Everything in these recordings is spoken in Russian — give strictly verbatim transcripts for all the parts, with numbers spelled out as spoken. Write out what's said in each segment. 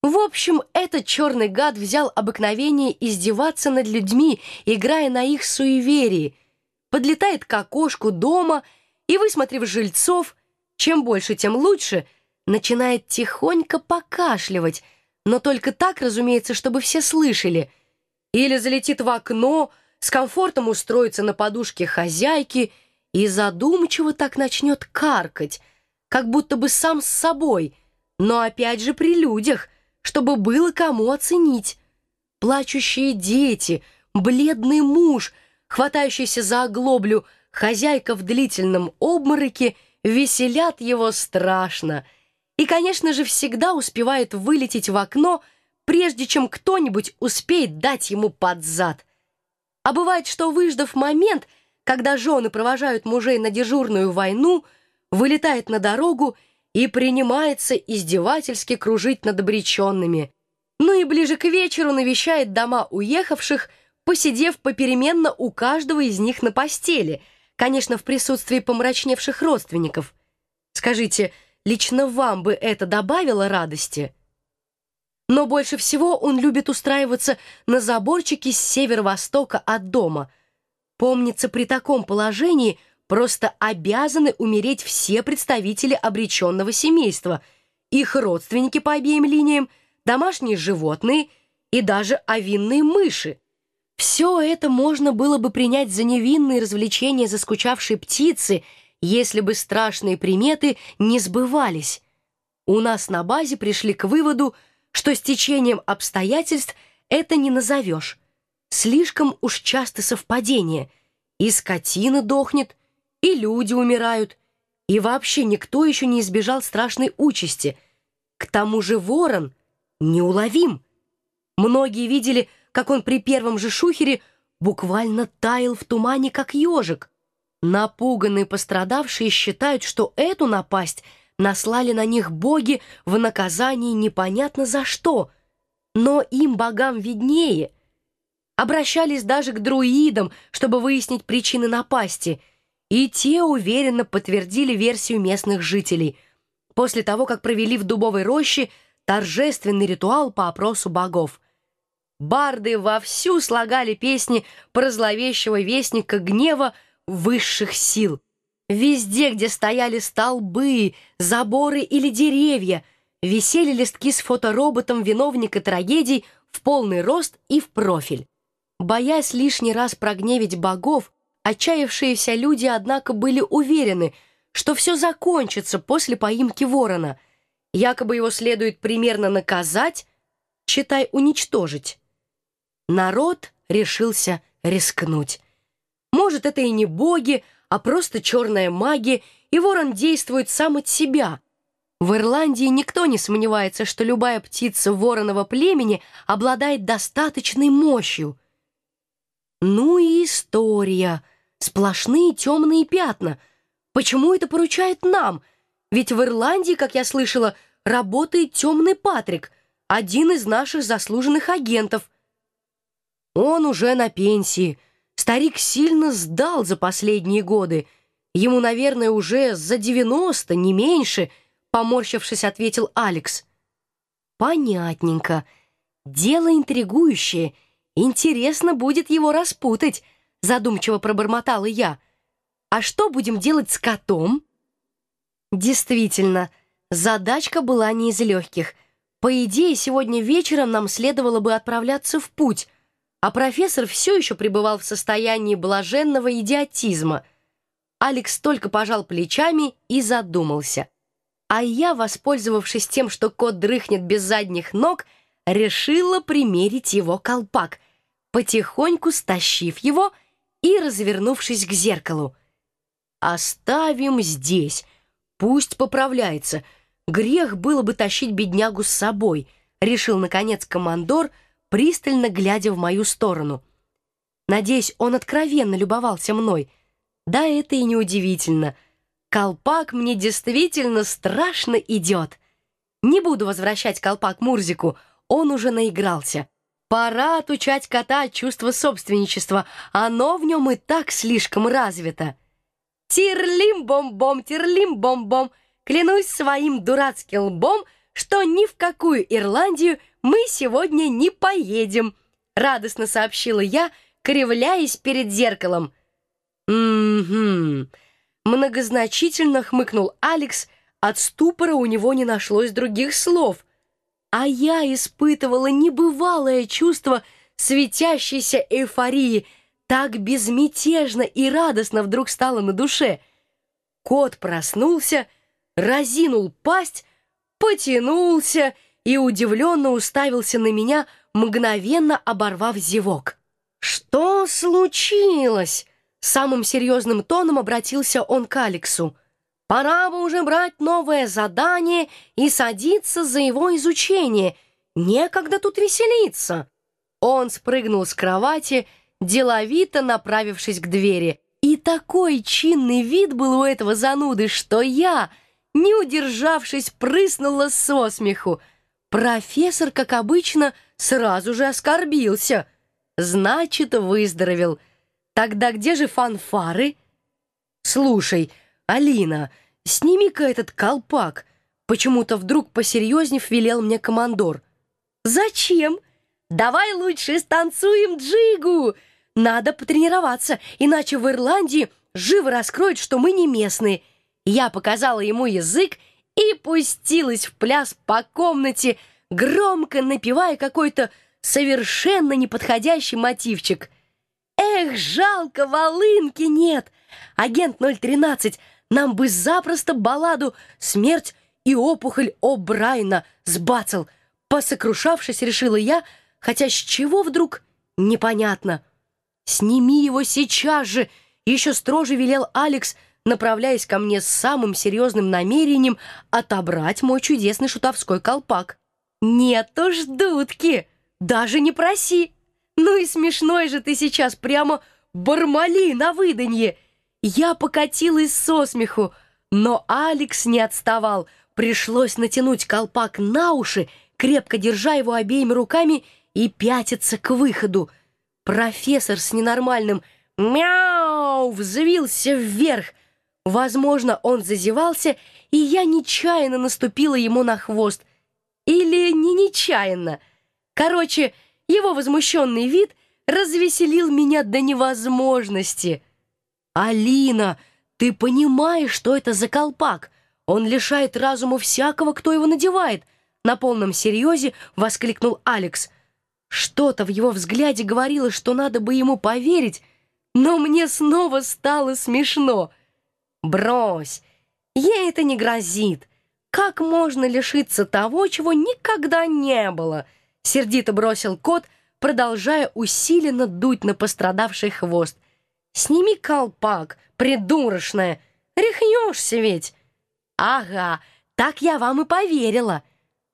В общем, этот черный гад взял обыкновение издеваться над людьми, играя на их суеверии. Подлетает к окошку дома и, высмотрев жильцов, чем больше, тем лучше, начинает тихонько покашливать, но только так, разумеется, чтобы все слышали. Или залетит в окно, с комфортом устроится на подушке хозяйки и задумчиво так начнет каркать, как будто бы сам с собой, но опять же при людях, чтобы было кому оценить. Плачущие дети, бледный муж, хватающийся за оглоблю, хозяйка в длительном обмороке веселят его страшно. И, конечно же, всегда успевает вылететь в окно, прежде чем кто-нибудь успеет дать ему под зад. А бывает, что, выждав момент, когда жены провожают мужей на дежурную войну, вылетает на дорогу и принимается издевательски кружить над обреченными. Ну и ближе к вечеру навещает дома уехавших, посидев попеременно у каждого из них на постели, конечно, в присутствии помрачневших родственников. Скажите, лично вам бы это добавило радости? Но больше всего он любит устраиваться на заборчике с северо-востока от дома. Помнится, при таком положении просто обязаны умереть все представители обреченного семейства, их родственники по обеим линиям, домашние животные и даже овинные мыши. Все это можно было бы принять за невинные развлечения заскучавшей птицы, если бы страшные приметы не сбывались. У нас на базе пришли к выводу, что с течением обстоятельств это не назовешь. Слишком уж часто совпадение. И скотина дохнет, и люди умирают, и вообще никто еще не избежал страшной участи. К тому же ворон неуловим. Многие видели, как он при первом же шухере буквально таял в тумане, как ежик. Напуганные пострадавшие считают, что эту напасть наслали на них боги в наказании непонятно за что, но им, богам, виднее. Обращались даже к друидам, чтобы выяснить причины напасти, и те уверенно подтвердили версию местных жителей, после того, как провели в дубовой роще торжественный ритуал по опросу богов. Барды вовсю слагали песни про зловещего вестника гнева высших сил. Везде, где стояли столбы, заборы или деревья, висели листки с фотороботом виновника трагедий в полный рост и в профиль. Боясь лишний раз прогневить богов, отчаявшиеся люди, однако, были уверены, что все закончится после поимки ворона. Якобы его следует примерно наказать, читай, уничтожить. Народ решился рискнуть. Может, это и не боги, а просто черная магия, и ворон действует сам от себя. В Ирландии никто не сомневается, что любая птица вороного племени обладает достаточной мощью. Ну и история. Сплошные темные пятна. Почему это поручает нам? Ведь в Ирландии, как я слышала, работает темный Патрик, один из наших заслуженных агентов. Он уже на пенсии. Старик сильно сдал за последние годы. Ему, наверное, уже за девяносто, не меньше, поморщившись, ответил Алекс. Понятненько. Дело интригующее. Интересно будет его распутать, задумчиво пробормотала я. А что будем делать с котом? Действительно, задачка была не из легких. По идее, сегодня вечером нам следовало бы отправляться в путь, а профессор все еще пребывал в состоянии блаженного идиотизма. Алекс только пожал плечами и задумался. А я, воспользовавшись тем, что кот дрыхнет без задних ног, решила примерить его колпак, потихоньку стащив его и развернувшись к зеркалу. «Оставим здесь, пусть поправляется. Грех было бы тащить беднягу с собой», — решил, наконец, командор, пристально глядя в мою сторону. Надеюсь, он откровенно любовался мной. Да, это и неудивительно. Колпак мне действительно страшно идет. Не буду возвращать колпак Мурзику, он уже наигрался. Пора отучать кота от чувства собственничества, оно в нем и так слишком развито. Тирлим-бом-бом, тирлим-бом-бом, клянусь своим дурацким лбом, что ни в какую Ирландию мы сегодня не поедем», — радостно сообщила я, кривляясь перед зеркалом. «Угу», — многозначительно хмыкнул Алекс, от ступора у него не нашлось других слов. А я испытывала небывалое чувство светящейся эйфории. Так безмятежно и радостно вдруг стало на душе. Кот проснулся, разинул пасть, потянулся и удивленно уставился на меня, мгновенно оборвав зевок. «Что случилось?» — самым серьезным тоном обратился он к Алексу. «Пора бы уже брать новое задание и садиться за его изучение. Некогда тут веселиться». Он спрыгнул с кровати, деловито направившись к двери. И такой чинный вид был у этого зануды, что я, не удержавшись, прыснула со смеху. Профессор, как обычно, сразу же оскорбился. Значит, выздоровел. Тогда где же фанфары? «Слушай, Алина, сними-ка этот колпак», — почему-то вдруг посерьезнев велел мне командор. «Зачем? Давай лучше станцуем джигу. Надо потренироваться, иначе в Ирландии живо раскроют, что мы не местные». Я показала ему язык и пустилась в пляс по комнате, громко напевая какой-то совершенно неподходящий мотивчик. «Эх, жалко, волынки нет! Агент ноль тринадцать, нам бы запросто балладу «Смерть и опухоль О'Брайена» сбацал». Посокрушавшись, решила я, хотя с чего вдруг, непонятно. «Сними его сейчас же!» — еще строже велел Алекс, направляясь ко мне с самым серьезным намерением отобрать мой чудесный шутовской колпак. «Нет уж, дудки, даже не проси! Ну и смешной же ты сейчас, прямо бармали на выданье!» Я покатилась со смеху, но Алекс не отставал. Пришлось натянуть колпак на уши, крепко держа его обеими руками, и пятиться к выходу. Профессор с ненормальным «мяу» взвился вверх. Возможно, он зазевался, и я нечаянно наступила ему на хвост. Или не нечаянно. Короче, его возмущенный вид развеселил меня до невозможности. «Алина, ты понимаешь, что это за колпак? Он лишает разума всякого, кто его надевает!» На полном серьезе воскликнул Алекс. Что-то в его взгляде говорило, что надо бы ему поверить, но мне снова стало смешно. «Брось, ей это не грозит. Как можно лишиться того, чего никогда не было?» Сердито бросил кот, продолжая усиленно дуть на пострадавший хвост. «Сними колпак, придурочная, рехнешься ведь!» «Ага, так я вам и поверила!»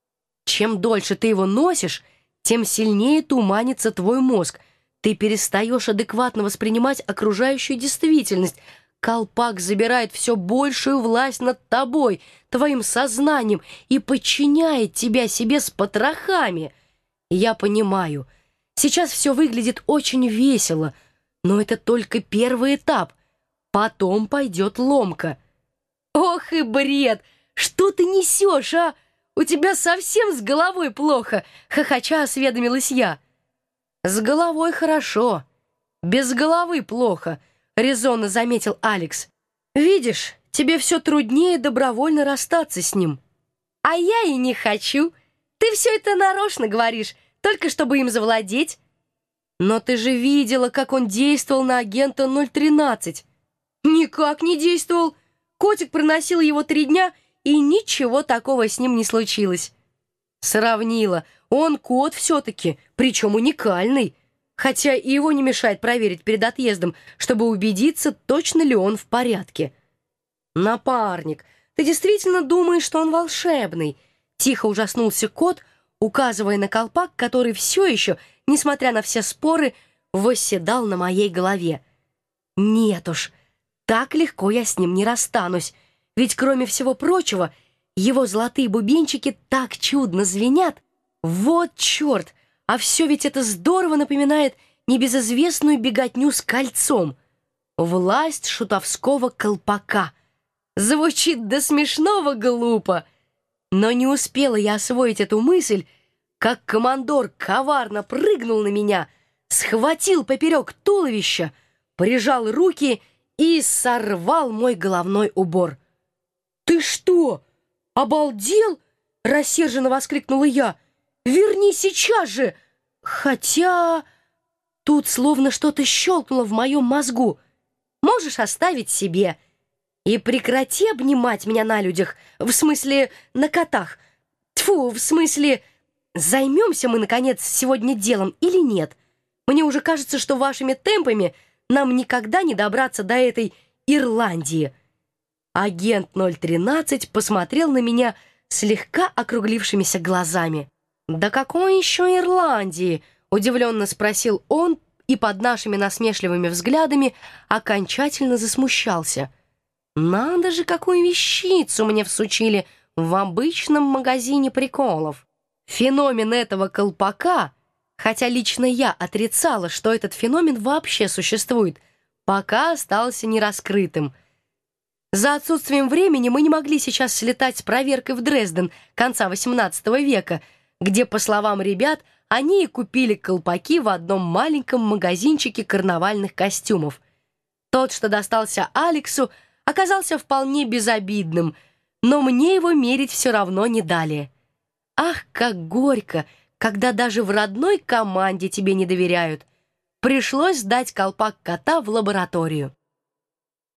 «Чем дольше ты его носишь, тем сильнее туманится твой мозг. Ты перестаешь адекватно воспринимать окружающую действительность. Колпак забирает все большую власть над тобой, твоим сознанием, и подчиняет тебя себе с потрохами. Я понимаю, сейчас все выглядит очень весело, но это только первый этап. Потом пойдет ломка». «Ох и бред! Что ты несешь, а? У тебя совсем с головой плохо!» — хохоча осведомилась я. «С головой хорошо, без головы плохо», — резонно заметил Алекс. «Видишь, тебе все труднее добровольно расстаться с ним». «А я и не хочу. Ты все это нарочно говоришь, только чтобы им завладеть». «Но ты же видела, как он действовал на агента ноль тринадцать». «Никак не действовал. Котик проносил его три дня, и ничего такого с ним не случилось». «Сравнила. Он кот все-таки, причем уникальный. Хотя и его не мешает проверить перед отъездом, чтобы убедиться, точно ли он в порядке». «Напарник, ты действительно думаешь, что он волшебный?» Тихо ужаснулся кот, указывая на колпак, который все еще, несмотря на все споры, восседал на моей голове. «Нет уж, так легко я с ним не расстанусь, ведь, кроме всего прочего, его золотые бубенчики так чудно звенят. Вот черт! А все ведь это здорово напоминает небезызвестную беготню с кольцом. Власть шутовского колпака. Звучит до смешного глупо. Но не успела я освоить эту мысль, как командор коварно прыгнул на меня, схватил поперек туловища, прижал руки и сорвал мой головной убор. «Ты что, обалдел?» — рассерженно воскликнула я. «Верни сейчас же!» Хотя тут словно что-то щелкнуло в моем мозгу. «Можешь оставить себе. И прекрати обнимать меня на людях, в смысле на котах. Тьфу, в смысле, займемся мы, наконец, сегодня делом или нет? Мне уже кажется, что вашими темпами нам никогда не добраться до этой Ирландии». Агент ноль тринадцать посмотрел на меня слегка округлившимися глазами. «Да какой еще Ирландии?» — удивленно спросил он и под нашими насмешливыми взглядами окончательно засмущался. «Надо же, какую вещицу мне всучили в обычном магазине приколов!» Феномен этого колпака, хотя лично я отрицала, что этот феномен вообще существует, пока остался нераскрытым. За отсутствием времени мы не могли сейчас слетать с проверкой в Дрезден конца восемнадцатого века, где, по словам ребят, они и купили колпаки в одном маленьком магазинчике карнавальных костюмов. Тот, что достался Алексу, оказался вполне безобидным, но мне его мерить все равно не дали. Ах, как горько, когда даже в родной команде тебе не доверяют. Пришлось сдать колпак кота в лабораторию.